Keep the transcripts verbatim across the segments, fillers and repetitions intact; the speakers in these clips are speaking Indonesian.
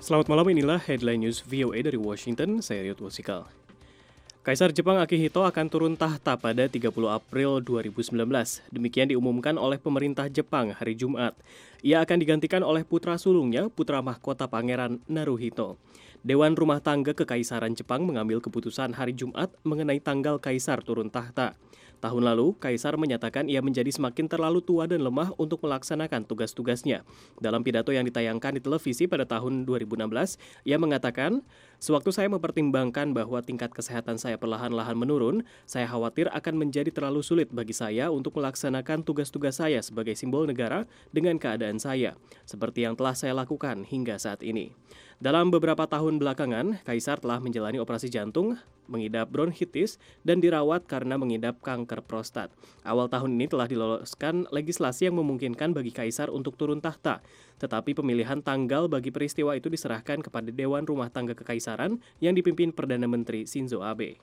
Selamat malam, inilah headline news V O A dari Washington, saya Ryut Wasikal. Kaisar Jepang Akihito akan turun tahta pada tiga puluh April dua ribu sembilan belas. Demikian diumumkan oleh pemerintah Jepang hari Jumat. Ia akan digantikan oleh putra sulungnya, putra mahkota Pangeran Naruhito. Dewan Rumah Tangga Kekaisaran Jepang mengambil keputusan hari Jumat mengenai tanggal kaisar turun tahta. Tahun lalu, kaisar menyatakan ia menjadi semakin terlalu tua dan lemah untuk melaksanakan tugas-tugasnya. Dalam pidato yang ditayangkan di televisi pada tahun dua ribu enam belas, ia mengatakan, "Sewaktu saya mempertimbangkan bahwa tingkat kesehatan saya perlahan-lahan menurun, saya khawatir akan menjadi terlalu sulit bagi saya untuk melaksanakan tugas-tugas saya sebagai simbol negara dengan keadaan saya, seperti yang telah saya lakukan hingga saat ini." Dalam beberapa tahun belakangan, kaisar telah menjalani operasi jantung, mengidap bronkitis, dan dirawat karena mengidap kanker prostat. Awal tahun ini telah diloloskan legislasi yang memungkinkan bagi kaisar untuk turun tahta, tetapi pemilihan tanggal bagi peristiwa itu diserahkan kepada Dewan Rumah Tangga Kekaisaran yang dipimpin Perdana Menteri Shinzo Abe.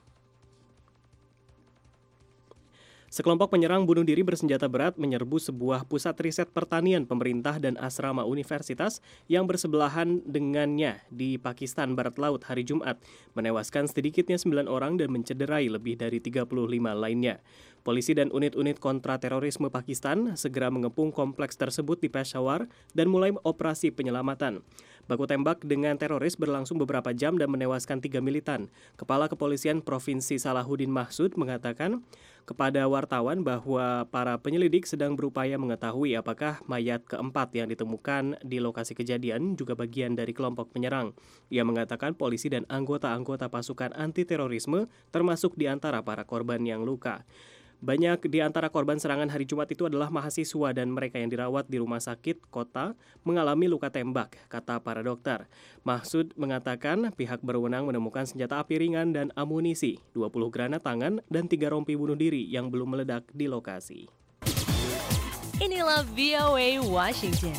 Sekelompok penyerang bunuh diri bersenjata berat menyerbu sebuah pusat riset pertanian pemerintah dan asrama universitas yang bersebelahan dengannya di Pakistan Barat Laut hari Jumat, menewaskan sedikitnya sembilan orang dan mencederai lebih dari tiga puluh lima lainnya. Polisi dan unit-unit kontraterorisme Pakistan segera mengepung kompleks tersebut di Peshawar dan mulai operasi penyelamatan. Baku tembak dengan teroris berlangsung beberapa jam dan menewaskan tiga militan. Kepala Kepolisian Provinsi Salahuddin Mahsud mengatakan kepada wartawan bahwa para penyelidik sedang berupaya mengetahui apakah mayat keempat yang ditemukan di lokasi kejadian juga bagian dari kelompok penyerang. Ia mengatakan polisi dan anggota-anggota pasukan anti-terorisme termasuk di antara para korban yang luka. Banyak di antara korban serangan hari Jumat itu adalah mahasiswa dan mereka yang dirawat di rumah sakit kota mengalami luka tembak, kata para dokter. Mahsud mengatakan pihak berwenang menemukan senjata api ringan dan amunisi, dua puluh granat tangan, dan tiga rompi bunuh diri yang belum meledak di lokasi. Inilah V O A Washington.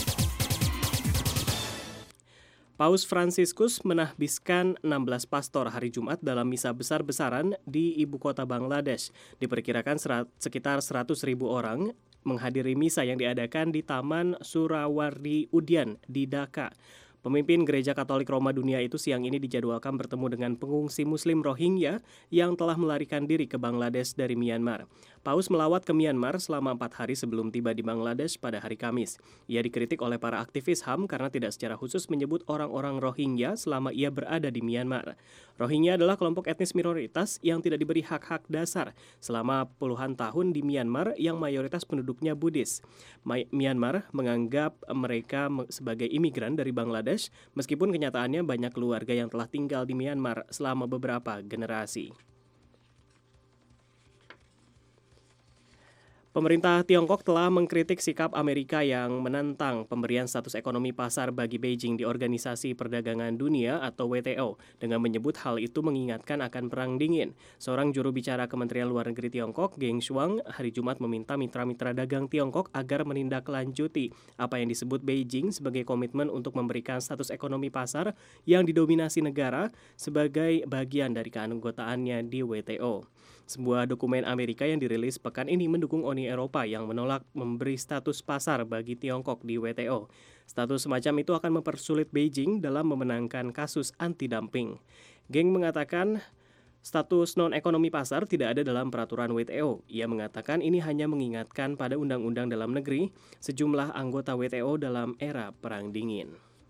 Paus Fransiskus menahbiskan enam belas pastor hari Jumat dalam misa besar-besaran di ibu kota Bangladesh. Diperkirakan serat, sekitar seratus ribu orang menghadiri misa yang diadakan di Taman Surawardi Udyan di Dhaka. Pemimpin Gereja Katolik Roma Dunia itu siang ini dijadwalkan bertemu dengan pengungsi Muslim Rohingya yang telah melarikan diri ke Bangladesh dari Myanmar. Paus melawat ke Myanmar selama empat hari sebelum tiba di Bangladesh pada hari Kamis. Ia dikritik oleh para aktivis H A M karena tidak secara khusus menyebut orang-orang Rohingya selama ia berada di Myanmar. Rohingya adalah kelompok etnis minoritas yang tidak diberi hak-hak dasar selama puluhan tahun di Myanmar yang mayoritas penduduknya Buddhis. Myanmar menganggap mereka sebagai imigran dari Bangladesh, meskipun kenyataannya banyak keluarga yang telah tinggal di Myanmar selama beberapa generasi. Pemerintah Tiongkok telah mengkritik sikap Amerika yang menentang pemberian status ekonomi pasar bagi Beijing di Organisasi Perdagangan Dunia atau W T O dengan menyebut hal itu mengingatkan akan perang dingin. Seorang juru bicara Kementerian Luar Negeri Tiongkok, Geng Shuang, hari Jumat meminta mitra-mitra dagang Tiongkok agar menindaklanjuti apa yang disebut Beijing sebagai komitmen untuk memberikan status ekonomi pasar yang didominasi negara sebagai bagian dari keanggotaannya di W T O. Sebuah dokumen Amerika yang dirilis pekan ini mendukung Uni Eropa yang menolak memberi status pasar bagi Tiongkok di W T O. Status semacam itu akan mempersulit Beijing dalam memenangkan kasus anti-dumping. Geng mengatakan status non-ekonomi pasar tidak ada dalam peraturan W T O. Ia mengatakan ini hanya mengingatkan pada undang-undang dalam negeri sejumlah anggota W T O dalam era Perang Dingin.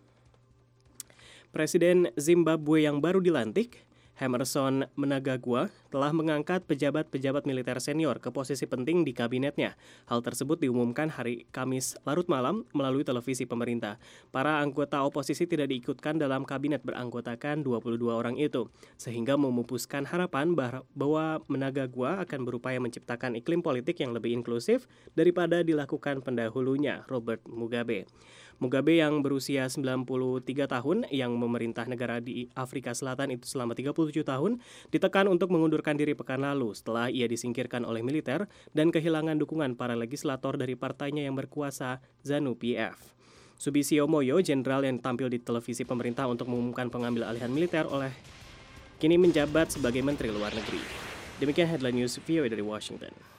Presiden Zimbabwe yang baru dilantik, Emmerson Mnangagwa, telah mengangkat pejabat-pejabat militer senior ke posisi penting di kabinetnya. Hal tersebut diumumkan hari Kamis larut malam melalui televisi pemerintah. Para anggota oposisi tidak diikutkan dalam kabinet beranggotakan dua puluh dua orang itu, sehingga memupuskan harapan bahwa Mnangagwa akan berupaya menciptakan iklim politik yang lebih inklusif daripada dilakukan pendahulunya, Robert Mugabe. Mugabe yang berusia sembilan puluh tiga tahun yang memerintah negara di Afrika Selatan itu selama tiga puluh tujuh tahun ditekan untuk mengundurkan diri pekan lalu setelah ia disingkirkan oleh militer dan kehilangan dukungan para legislator dari partainya yang berkuasa ZANU-P F. Subisio Moyo, jenderal yang tampil di televisi pemerintah untuk mengumumkan pengambil alihan militer oleh kini menjabat sebagai Menteri Luar Negeri. Demikian headline news V O A dari Washington.